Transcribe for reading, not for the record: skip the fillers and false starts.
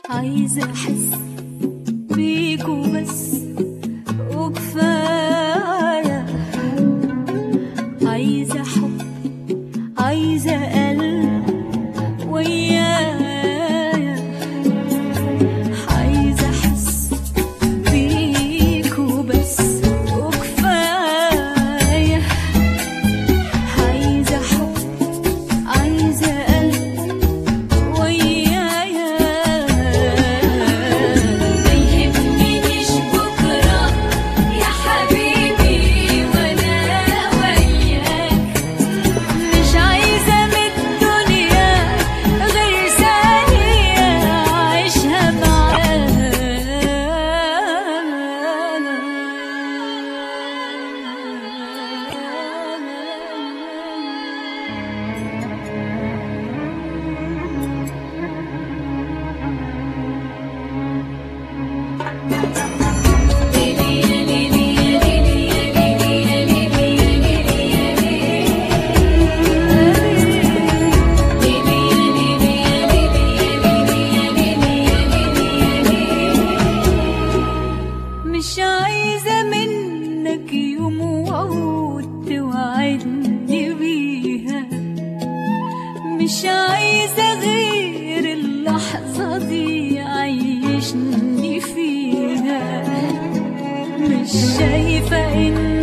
عايزة أحس بيك وبس وكفاية، عايزة حب، عايزة قلب ويايا، عايزة أحس بيك وبس وكفاية، عايزة حب، عايزة قلب ويايا، ما يهمنيش بكرة يا حبيبي وأنا وياك، مش عايزة من الدنيا غير ثانية أعيشها مش عايزة منك يوم وعود توعدني بيها، مش عايزة غير اللحظة دي عايشني فيها، مش شايفة إن